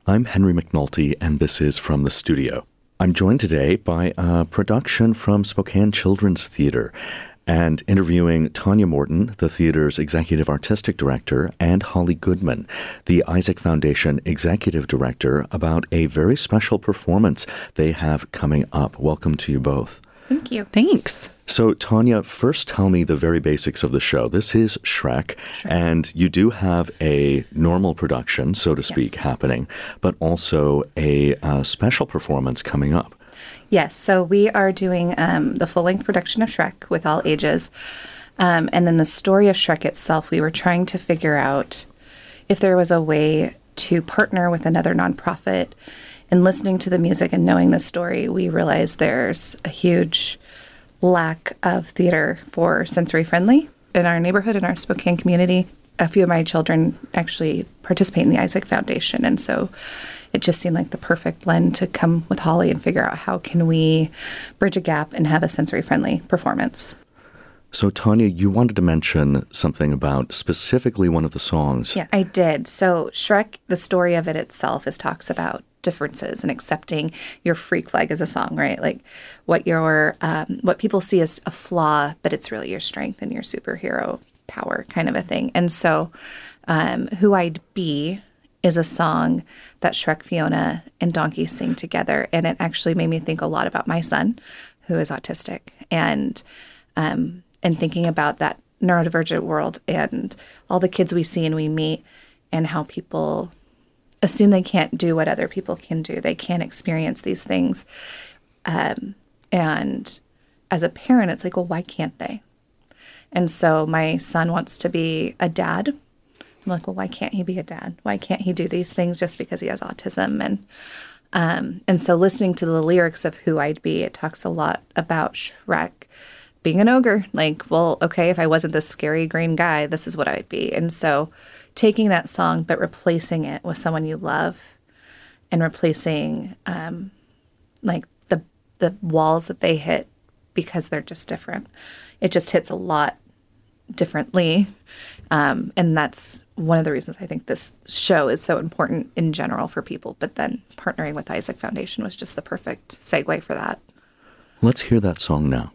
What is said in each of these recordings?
I'm Henry McNulty, and this is From the Studio. I'm joined today by a production from Spokane Children's Theatre and interviewing Tanya Morton, the theater's Executive Artistic Director, and Holly Goodman, the Isaac Foundation Executive Director, about a very special performance they have coming up. Welcome to you both. Thank you. Thanks. So, Tanya, first tell me the very basics of the show. This is Shrek, and you do have a normal production, so to speak, happening, but also a special performance coming up. Yes, so we are doing the full-length production of Shrek with all ages. And then the story of Shrek itself, we were trying to figure out if there was a way to partner with another nonprofit. And listening to the music and knowing the story, we realized there's a huge lack of theater for sensory friendly in our neighborhood, in our Spokane community. A few of my children actually participate in the Isaac Foundation, and so it just seemed like the perfect blend to come with Holly and figure out how can we bridge a gap and have a sensory friendly performance. So, Tanya, you wanted to mention something about specifically one of the songs. Yeah, I did. So Shrek, the story of it itself talks about differences and accepting your freak flag as a song, right? Like what people see as a flaw, but it's really your strength and your superhero power kind of a thing. And so Who I'd Be is a song that Shrek, Fiona, and Donkey sing together. And it actually made me think a lot about my son, who is autistic, and thinking about that neurodivergent world and all the kids we see and we meet and how people assume they can't do what other people can do. They can't experience these things. And as a parent, it's like, well, why can't they? And so my son wants to be a dad. I'm like, well, why can't he be a dad? Why can't he do these things just because he has autism? And so listening to the lyrics of Who I'd Be, it talks a lot about Shrek being an ogre. Like, well, okay, if I wasn't this scary green guy, this is what I'd be. And so taking that song, but replacing it with someone you love and replacing like the walls that they hit because they're just different. It just hits a lot differently. And that's one of the reasons I think this show is so important in general for people. But then partnering with Isaac Foundation was just the perfect segue for that. Let's hear that song now.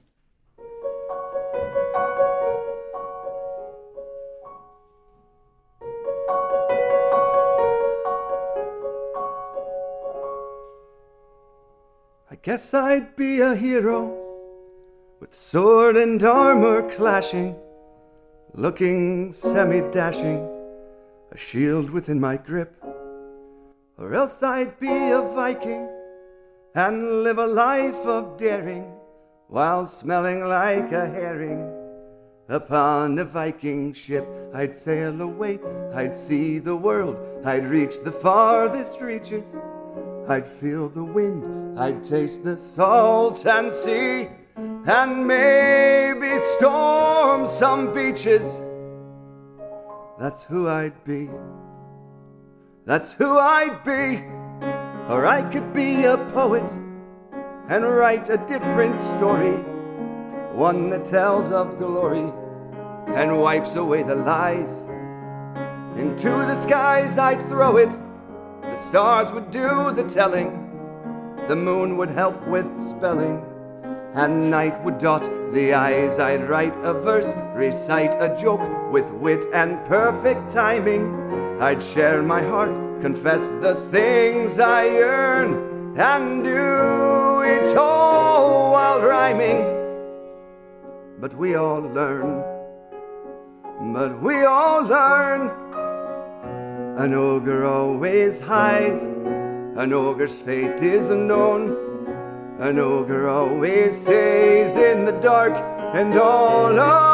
I guess I'd be a hero with sword and armor clashing, looking semi-dashing, a shield within my grip. Or else I'd be a Viking and live a life of daring while smelling like a herring upon a Viking ship. I'd sail away, I'd see the world, I'd reach the farthest reaches. I'd feel the wind, I'd taste the salt and sea, and maybe storm some beaches. That's who I'd be. That's who I'd be. Or I could be a poet and write a different story, one that tells of glory and wipes away the lies. Into the skies I'd throw it. The stars would do the telling, the moon would help with spelling, and night would dot the eyes. I'd write a verse, recite a joke with wit and perfect timing. I'd share my heart, confess the things I yearn, and do it all while rhyming. But we all learn, an ogre always hides, an ogre's fate is unknown. An ogre always stays in the dark and all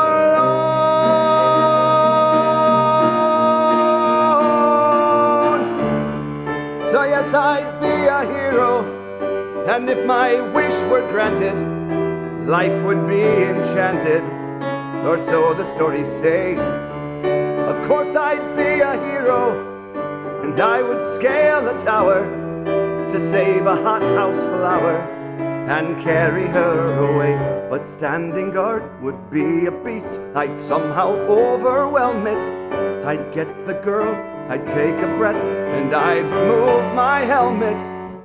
alone. So yes, I'd be a hero, and if my wish were granted, life would be enchanted, or so the stories say. Of course I'd be a hero, and I would scale a tower to save a hothouse flower and carry her away. But standing guard would be a beast, I'd somehow overwhelm it. I'd get the girl, I'd take a breath, and I'd remove my my helmet.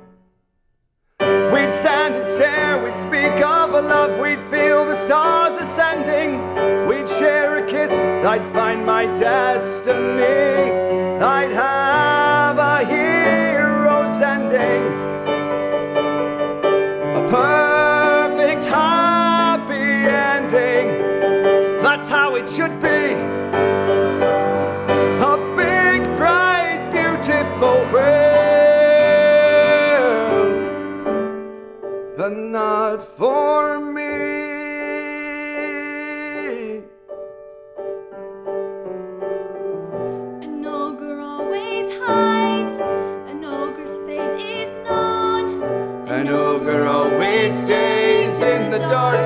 We'd stand and stare, we'd speak of a love, we'd feel the stars ascending. We'd share a kiss, I'd find my destiny. I'd have a hero's ending. A perfect happy ending. That's how it should be. A big, bright, beautiful world, but not for me. An ogre always hides, an ogre's fate is known. An ogre always stays in the dark.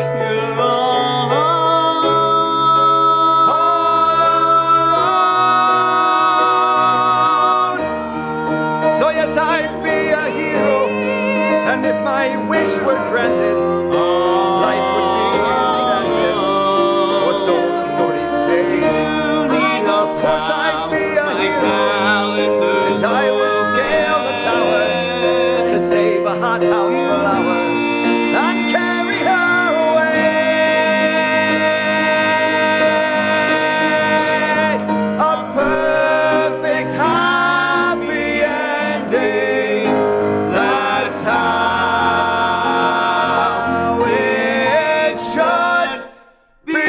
And if my wish were granted, life would be enchanted, or so the stories say. Of course I'd be a hero, and I would scale the tower to save a hothouse flower and carry her away. A perfect happy ending. That's how it should be.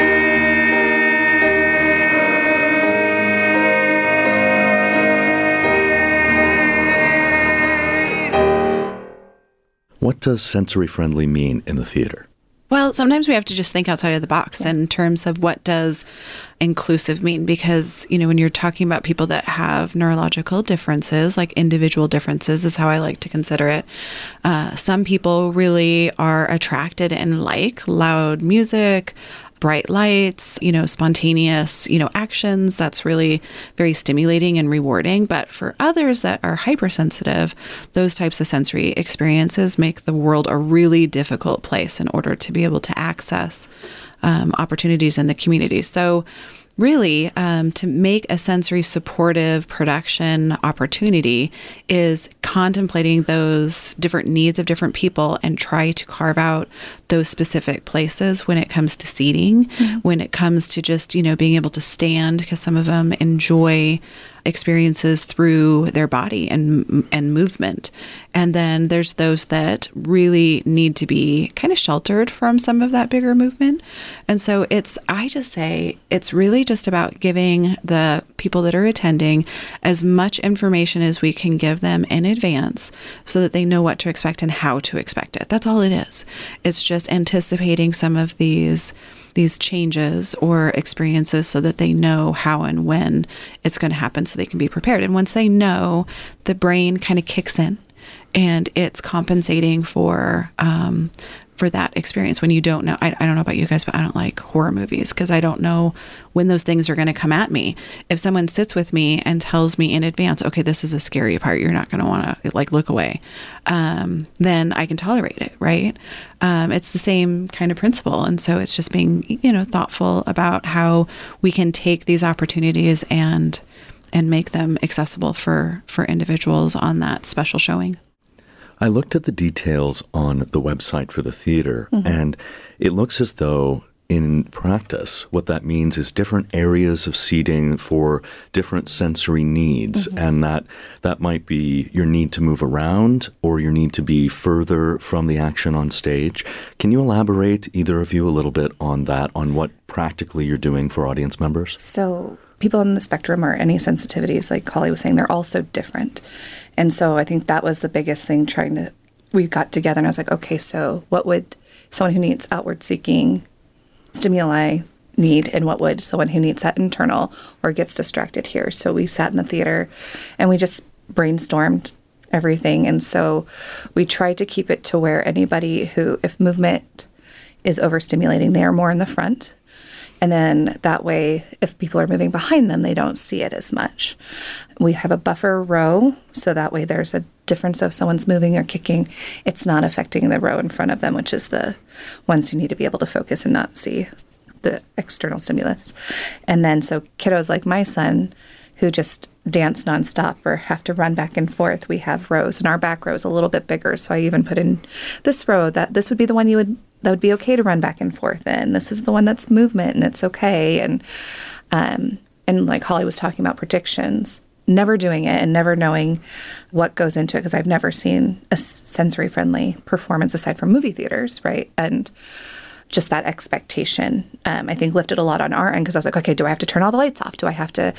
What does sensory-friendly mean in the theater? Well, sometimes we have to just think outside of the box in terms of what does inclusive mean, because, when you're talking about people that have neurological differences, like individual differences is how I like to consider it. Some people really are attracted and like loud music, bright lights, spontaneous, actions. That's really very stimulating and rewarding. But for others that are hypersensitive, those types of sensory experiences make the world a really difficult place in order to be able to access opportunities in the community. So really, to make a sensory supportive production opportunity is contemplating those different needs of different people and try to carve out those specific places when it comes to seating, when it comes to just, being able to stand, because some of them enjoy experiences through their body and movement. And then there's those that really need to be kind of sheltered from some of that bigger movement. And so I just say it's really just about giving the people that are attending as much information as we can give them in advance so that they know what to expect and how to expect it. That's all it is. It's just anticipating some of these changes or experiences so that they know how and when it's going to happen so they can be prepared. And once they know, the brain kind of kicks in and it's compensating for that experience when you don't know. I don't know about you guys, but I don't like horror movies because I don't know when those things are going to come at me. If someone sits with me and tells me in advance, okay, this is a scary part, you're not going to want to look away, then I can tolerate it, right? It's the same kind of principle. And so it's just being, thoughtful about how we can take these opportunities and make them accessible for individuals on that special showing. I looked at the details on the website for the theater, and it looks as though in practice, what that means is different areas of seating for different sensory needs, and that might be your need to move around or your need to be further from the action on stage. Can you elaborate, either of you, a little bit on that, on what practically you're doing for audience members? So people on the spectrum or any sensitivities, like Holly was saying, they're all so different. And so I think that was the biggest thing we got together and I was like, okay, so what would someone who needs outward seeking stimuli need and what would someone who needs that internal or gets distracted here? So we sat in the theater and we just brainstormed everything. And so we tried to keep it to where anybody who, if movement is overstimulating, they are more in the front. And then that way, if people are moving behind them, they don't see it as much. We have a buffer row, so that way there's a difference of someone's moving or kicking. It's not affecting the row in front of them, which is the ones who need to be able to focus and not see the external stimulus. And then so kiddos like my son, who just dance nonstop or have to run back and forth. We have rows, and our back row is a little bit bigger. So I even put in this row that this would be the one that would be okay to run back and forth in. This is the one that's movement and it's okay. And like Holly was talking about predictions, never doing it and never knowing what goes into it, because I've never seen a sensory-friendly performance aside from movie theaters, right? And just that expectation, I think, lifted a lot on our end, because I was like, okay, do I have to turn all the lights off? Do I have to,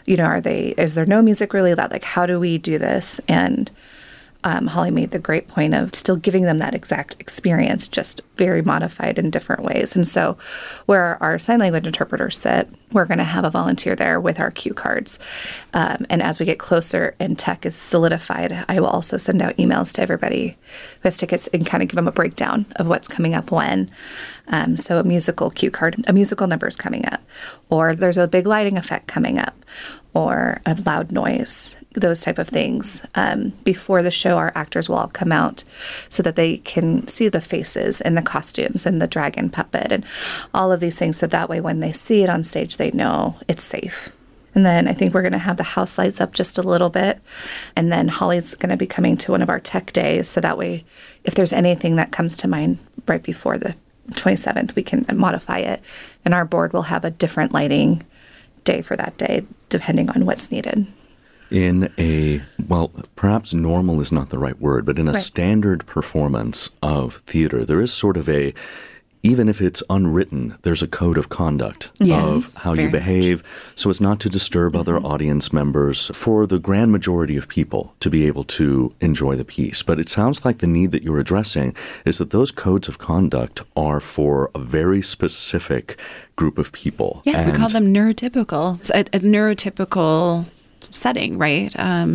is there no music really loud? Like, how do we do this? And Holly made the great point of still giving them that exact experience, just very modified in different ways. And so where our sign language interpreters sit, we're going to have a volunteer there with our cue cards. And as we get closer and tech is solidified, I will also send out emails to everybody who has tickets and kind of give them a breakdown of what's coming up when. So a musical cue card, a musical number is coming up, or there's a big lighting effect coming up, or a loud noise, those type of things. Before the show, our actors will all come out so that they can see the faces and the costumes and the dragon puppet and all of these things. So that way, when they see it on stage, they know it's safe. And then I think we're going to have the house lights up just a little bit. And then Holly's going to be coming to one of our tech days. So that way, if there's anything that comes to mind right before the 27th, we can modify it. And our board will have a different lighting day for that day, depending on what's needed. In a, well, perhaps normal is not the right word, but in a standard performance of theater, there is sort of a, even if it's unwritten, there's a code of conduct of how you behave so as not to disturb other audience members for the grand majority of people to be able to enjoy the piece. But it sounds like the need that you're addressing is that those codes of conduct are for a very specific group of people. Yeah, we call them neurotypical. It's a neurotypical setting, right?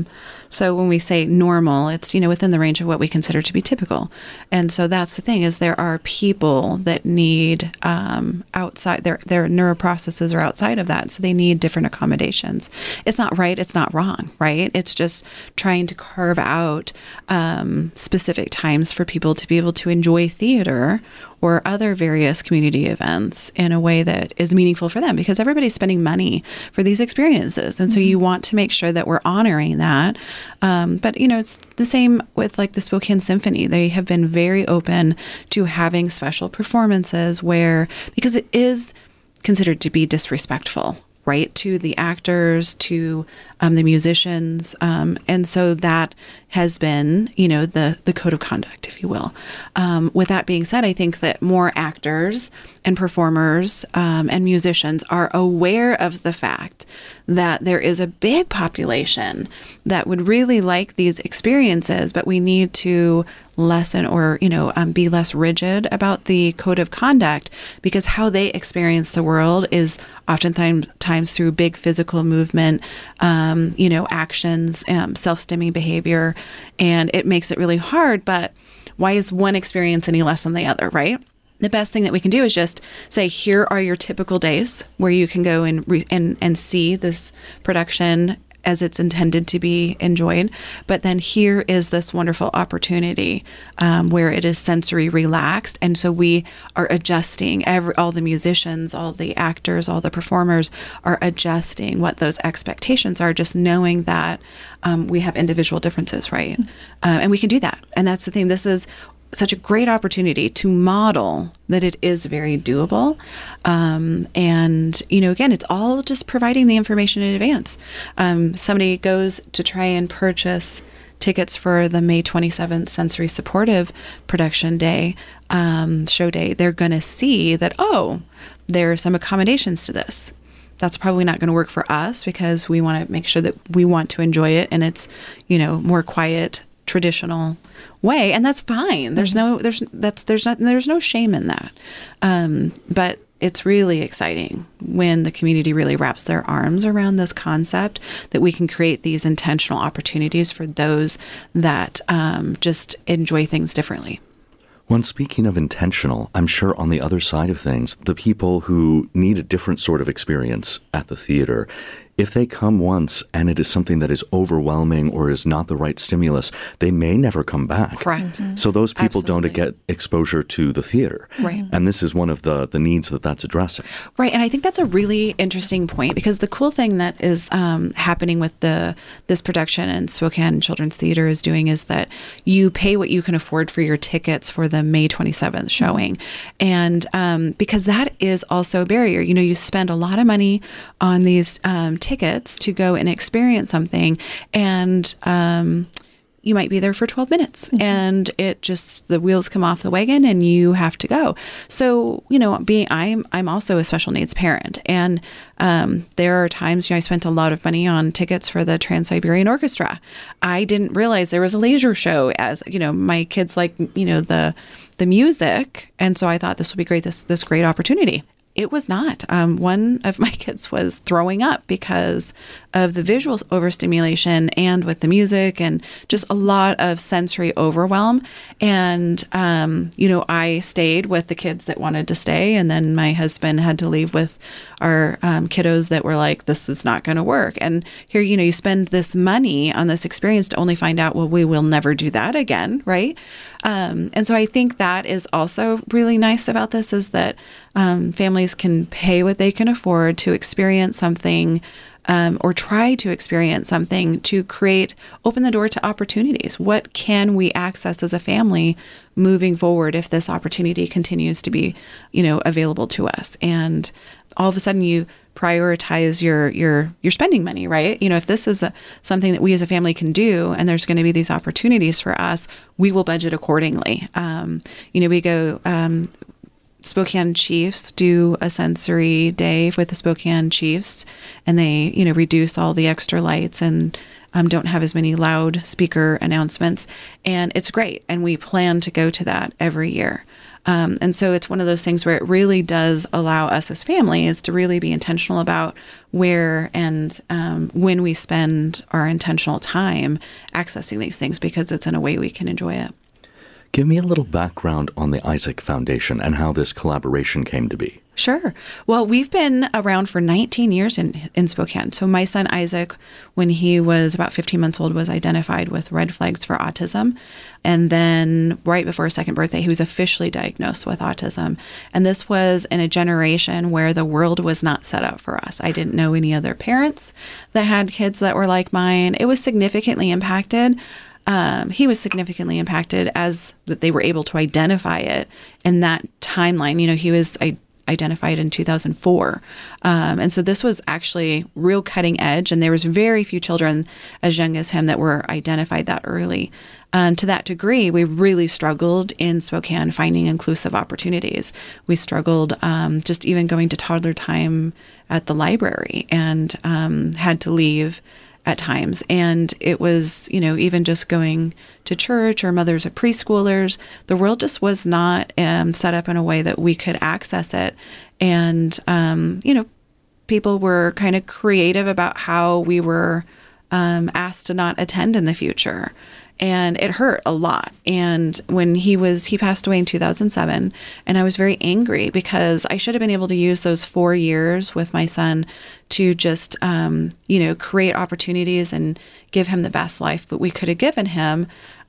So when we say normal, it's, within the range of what we consider to be typical. And so that's the thing, is there are people that need outside, their neuroprocesses are outside of that. So they need different accommodations. It's not right. It's not wrong, right? It's just trying to carve out specific times for people to be able to enjoy theater or other various community events in a way that is meaningful for them, because everybody's spending money for these experiences. And so you want to make sure that we're honoring that. But, it's the same with like the Spokane Symphony. They have been very open to having special performances because it is considered to be disrespectful, right, to the actors, to the musicians. And so that has been, the code of conduct, if you will. With that being said, I think that more actors and performers and musicians are aware of the fact that there is a big population that would really like these experiences, but we need to lessen or, be less rigid about the code of conduct, because how they experience the world is oftentimes through big physical movement, actions, self-stimming behavior, and it makes it really hard. But why is one experience any less than the other, right? The best thing that we can do is just say, here are your typical days where you can go and see this production as it's intended to be enjoyed. But then here is this wonderful opportunity where it is sensory relaxed. And so we are adjusting, all the musicians, all the actors, all the performers are adjusting what those expectations are, just knowing that we have individual differences, right? And we can do that. And that's the thing. This is such a great opportunity to model that it is very doable. And, again, it's all just providing the information in advance. Somebody goes to try and purchase tickets for the May 27th Sensory Supportive Production Day, show day. They're going to see that, there are some accommodations to this. That's probably not going to work for us, because we want to make sure that we want to enjoy it and it's, more quiet, traditional way, and that's fine. There's no shame in that. But it's really exciting when the community really wraps their arms around this concept that we can create these intentional opportunities for those that just enjoy things differently. When speaking of intentional, I'm sure on the other side of things, the people who need a different sort of experience at the theater, if they come once and it is something that is overwhelming or is not the right stimulus, they may never come back. Correct. So those people Absolutely. don't get exposure to the theater. Right. And this is one of the needs that's addressing. Right, and I think that's a really interesting point, because the cool thing that is happening with this production and Spokane Children's Theater is doing is that you pay what you can afford for your tickets for the May 27th showing, and because that is also a barrier. You know, you spend a lot of money on these tickets to go and experience something, and you might be there for 12 minutes and the wheels come off the wagon and you have to go. So, you know, I'm also a special needs parent, and there are times, you know, I spent a lot of money on tickets for the Trans-Siberian Orchestra. I didn't realize there was a laser show, as, you know, my kids like, you know, the music. And so I thought this would be great, this great opportunity. It was not. One of my kids was throwing up because of the visual overstimulation and with the music and just a lot of sensory overwhelm. And, you know, I stayed with the kids that wanted to stay. And then my husband had to leave with our kiddos that were like, this is not going to work. And here, you know, you spend this money on this experience to only find out, well, we will never do that again. Right. And so I think that is also really nice about this, is that families can pay what they can afford to experience something, or try to experience something to open the door to opportunities. What can we access as a family moving forward if this opportunity continues to be, you know, available to us? And all of a sudden you prioritize your spending money, right? You know, if this is something that we as a family can do, and there's going to be these opportunities for us, we will budget accordingly. You know, we go, Spokane Chiefs do a sensory day with the Spokane Chiefs, and they, you know, reduce all the extra lights and don't have as many loudspeaker announcements. And it's great. And we plan to go to that every year. And so it's one of those things where it really does allow us as families to really be intentional about where and when we spend our intentional time accessing these things, because it's in a way we can enjoy it. Give me a little background on the Isaac Foundation and how this collaboration came to be. Sure. Well, we've been around for 19 years in Spokane. So my son Isaac, when he was about 15 months old, was identified with red flags for autism. And then right before his second birthday, he was officially diagnosed with autism. And this was in a generation where the world was not set up for us. I didn't know any other parents that had kids that were like mine. It was significantly impacted. He was significantly impacted as that they were able to identify it in that timeline. You know, he was identified in 2004. And so this was actually real cutting edge. And there was very few children as young as him that were identified that early. To that degree, we really struggled in Spokane finding inclusive opportunities. We struggled just even going to toddler time at the library, and had to leave at times. And it was, you know, even just going to church or mothers of preschoolers, the world just was not set up in a way that we could access it. And, you know, people were kind of creative about how we were asked to not attend in the future. And it hurt a lot. And when he passed away in 2007, and I was very angry because I should have been able to use those 4 years with my son to just, you know, create opportunities and give him the best life that we could have given him.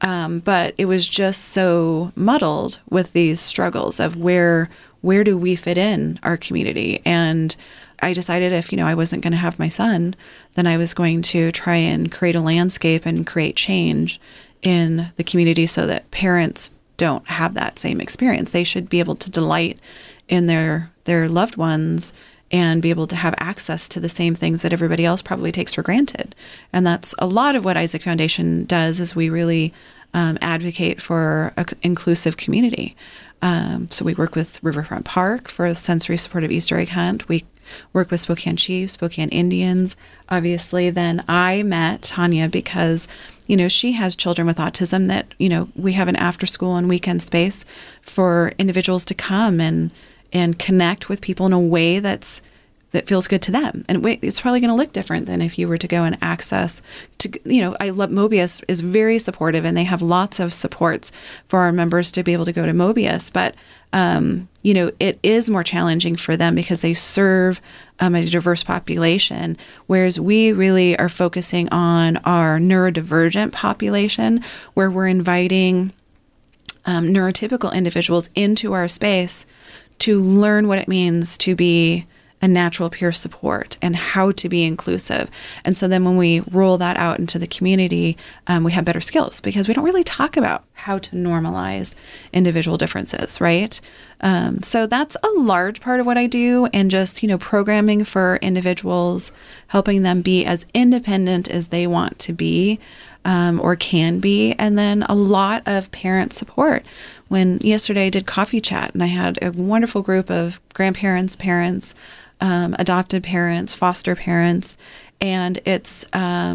But it was just so muddled with these struggles of where do we fit in our community? And I decided if, you know, I wasn't going to have my son, then I was going to try and create a landscape and create change in the community so that parents don't have that same experience. They should be able to delight in their loved ones and be able to have access to the same things that everybody else probably takes for granted. And that's a lot of what Isaac Foundation does, is we really advocate for an inclusive community. So we work with Riverfront Park for a sensory supportive Easter egg hunt. We work with Spokane Chiefs, Spokane Indians. Obviously, then I met Tanya because, you know, she has children with autism that, you know, we have an after school and weekend space for individuals to come and connect with people in a way that's that feels good to them. And it's probably going to look different than if you were to go and access to, I love Mobius is very supportive, and they have lots of supports for our members to be able to go to Mobius. But, it is more challenging for them because they serve a diverse population, whereas we really are focusing on our neurodivergent population, where we're inviting neurotypical individuals into our space to learn what it means to be a natural peer support and how to be inclusive. And so then when we roll that out into the community, we have better skills because we don't really talk about how to normalize individual differences, right? So that's a large part of what I do, and just, programming for individuals, helping them be as independent as they want to be or can be, and then a lot of parent support. When yesterday I did coffee chat, and I had a wonderful group of grandparents, parents, adopted parents, foster parents, and it's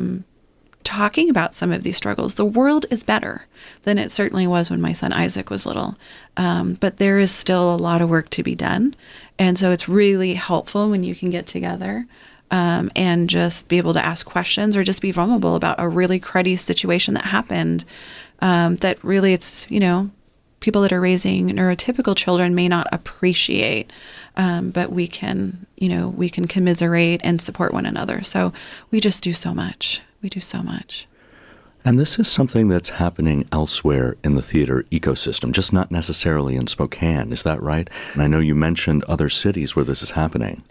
talking about some of these struggles. The world is better than it certainly was when my son Isaac was little, but there is still a lot of work to be done, and so it's really helpful when you can get together and just be able to ask questions or just be vulnerable about a really cruddy situation that happened, that really it's, people that are raising neurotypical children may not appreciate, but we can commiserate and support one another. So we just do so much. We do so much. And this is something that's happening elsewhere in the theater ecosystem, just not necessarily in Spokane. Is that right? And I know you mentioned other cities where this is happening.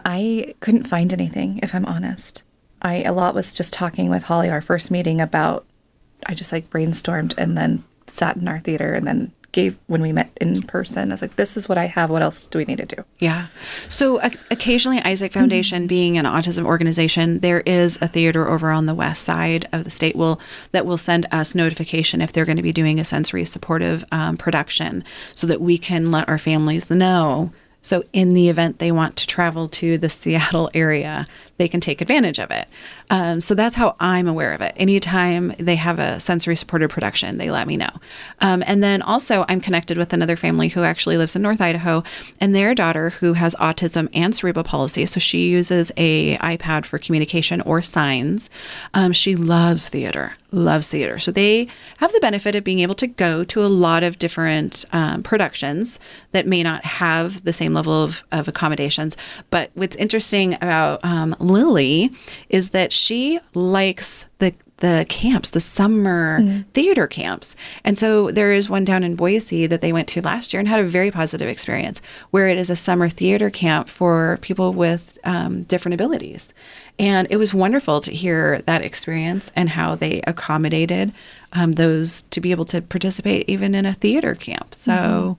I couldn't find anything, if I'm honest. A lot was just talking with Holly, our first meeting, about, I just brainstormed and then sat in our theater and then when we met in person, I was like, this is what I have. What else do we need to do? Yeah. So occasionally Isaac Foundation, being an autism organization, there is a theater over on the west side of the state that will send us notification if they're going to be doing a sensory supportive production, so that we can let our families know. So in the event they want to travel to the Seattle area, they can take advantage of it. So that's how I'm aware of it. Anytime they have a sensory supported production, they let me know. And then also I'm connected with another family who actually lives in North Idaho, and their daughter who has autism and cerebral palsy. So she uses a iPad for communication or signs. She loves theater. So they have the benefit of being able to go to a lot of different productions that may not have the same level of accommodations. But what's interesting about Lily is that she likes the camps, the summer theater camps. And so there is one down in Boise that they went to last year and had a very positive experience, where it is a summer theater camp for people with different abilities. And it was wonderful to hear that experience and how they accommodated those to be able to participate even in a theater camp. So,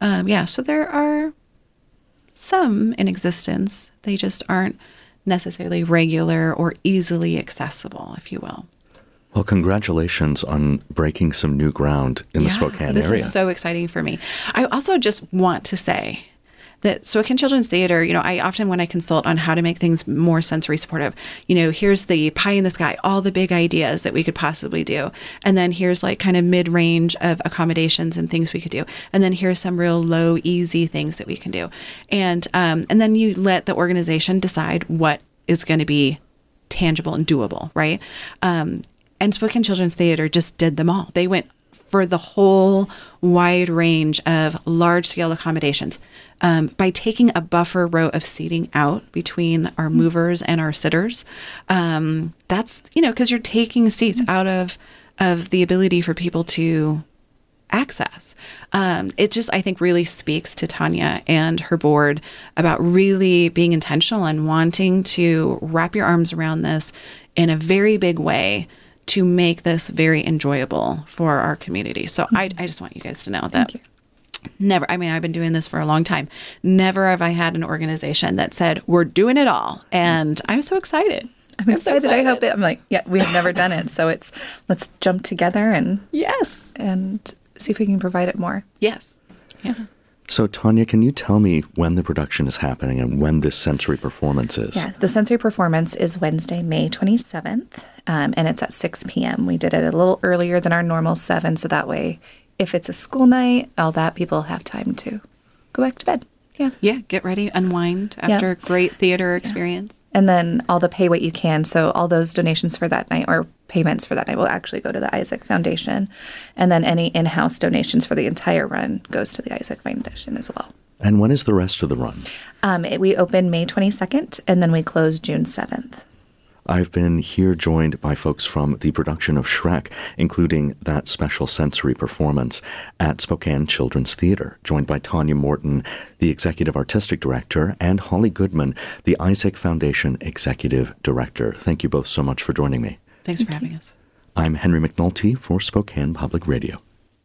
so there are some in existence. They just aren't necessarily regular or easily accessible, if you will. Well, congratulations on breaking some new ground in the Spokane area. This is so exciting for me. I also just want to say that Spokane Children's Theater, I often, when I consult on how to make things more sensory supportive, here's the pie in the sky, all the big ideas that we could possibly do. And then here's kind of mid-range of accommodations and things we could do. And then here's some real low, easy things that we can do. And then you let the organization decide what is going to be tangible and doable, right? And Spokane Children's Theater just did them all. They went for the whole wide range of large-scale accommodations by taking a buffer row of seating out between our movers and our sitters. That's, because you're taking seats out of the ability for people to access. It just, I think, really speaks to Tanya and her board about really being intentional and wanting to wrap your arms around this in a very big way to make this very enjoyable for our community. So I just want you guys to know that never, I've been doing this for a long time. Never have I had an organization that said, we're doing it all. And I'm so excited. I'm excited. I hope it. I'm like, we have never done it. So let's jump together and see if we can provide it more. Yes. Yeah. So, Tanya, can you tell me when the production is happening and when this sensory performance is? Yeah, the sensory performance is Wednesday, May 27th, and it's at 6 p.m. We did it a little earlier than our normal 7, so that way, if it's a school night, all that, people have time to go back to bed. Yeah, get ready, unwind after a great theater experience. And then all the pay what you can. So all those donations for that night or payments for that night will actually go to the Isaac Foundation. And then any in-house donations for the entire run goes to the Isaac Foundation as well. And when is the rest of the run? We open May 22nd, and then we close June 7th. I've been here joined by folks from the production of Shrek, including that special sensory performance at Spokane Children's Theater, joined by Tanya Morton, the Executive Artistic Director, and Holly Goodman, the Isaac Foundation Executive Director. Thank you both so much for joining me. Thanks for having us. I'm Henry McNulty for Spokane Public Radio.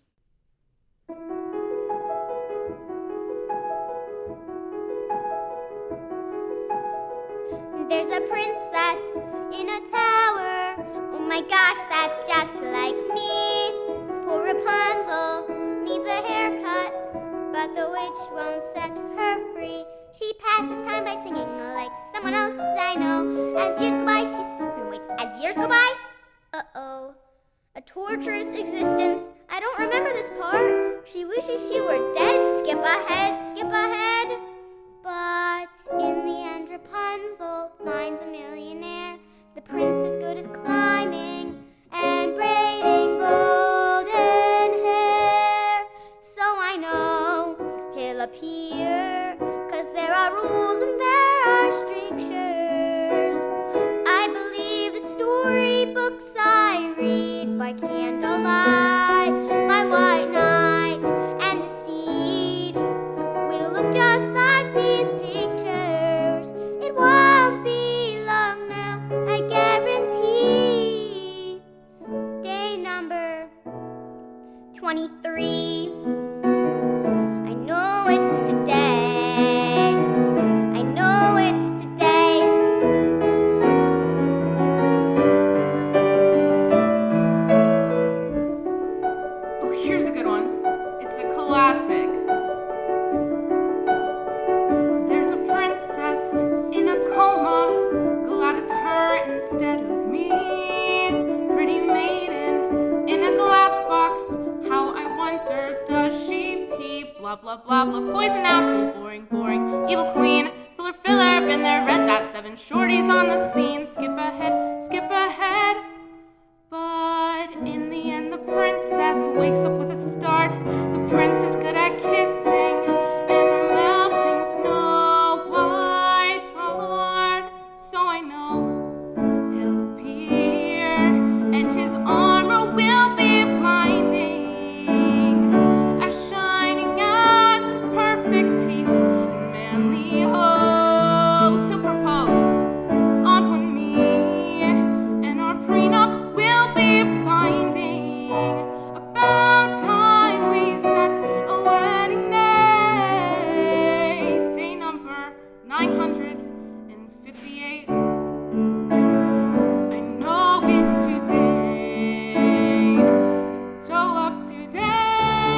There's a princess in a tower. Oh my gosh, that's just like me. Poor Rapunzel needs a haircut, but the witch won't set her free. She passes time by singing like someone else I know. As years go by, she sits and waits. As years go by, uh-oh, a torturous existence. I don't remember this part. She wishes she were dead. Skip ahead, skip ahead. But in the end, Rapunzel finds a millionaire. The prince is good at climbing and braiding golden hair. So I know he'll appear, 'cause there are rules and there are strictures. I believe the storybooks I read by candlelight. My white knight and the steed will look just like these pictures. It won't be long now, I guarantee. Day number 23. I know it's today. I know it's today. Oh, here's a good one. It's a classic. There's a princess in a coma. Glad it's her instead of me. Pretty maiden in a glass box. How I wonder, does she pee? Blah, blah, blah, blah. Poison apple, boring, boring. Evil queen, filler, been there, read that. 7 shorties on the scene. Skip ahead, skip ahead. But in the end, the princess wakes up with a start. The prince is good at kissing and melting Snow White's heart. So I know he'll appear, and his armor will be blinding, as shining as his perfect teeth and manly hopes. He'll propose on one knee, and our prenup will be binding. About time we set a wedding day. Day number 958. I know it's today. Show up today.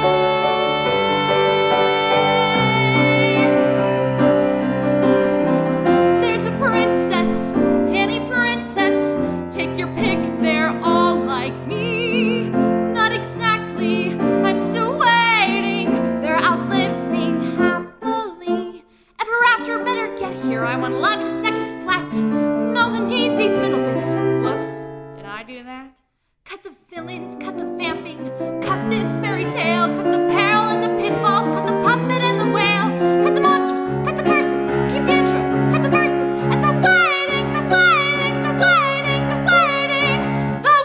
There's a princess, any princess. Take your pick, they're all like me. Not exactly, I'm still waiting. They're outliving happily ever after. Better get here, I want 11 seconds flat. No one needs these middle bits. Whoops, did I do that? Cut the villains, cut the vamping, cut this fairy tale, cut the peril and the pitfalls, cut the puppet and the whale, cut the monsters, cut the curses, keep the intro, cut the verses, and the waiting, the waiting, the waiting, the waiting, the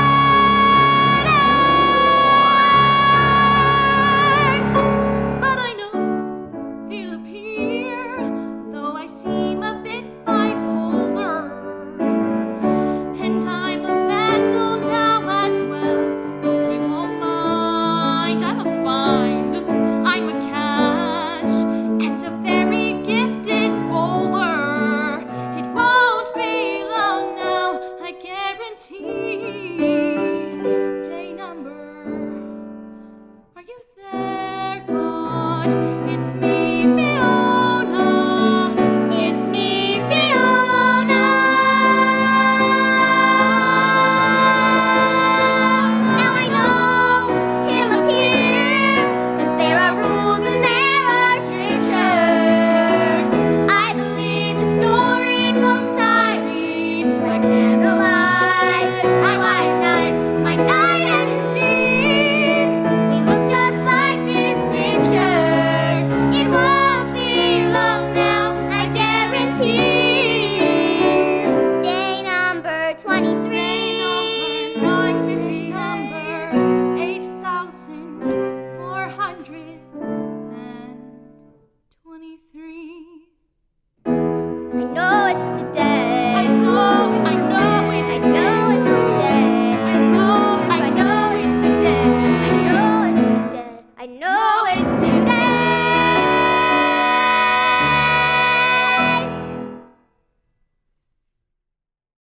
waiting. But I know he'll appear, though I seem a bit bipolar, and I'm a vandal now as well. Hope he won't mind. I'm a find, I'm a catch, and a very gifted bowler. It won't be long now, I guarantee. Day number, are you there, God?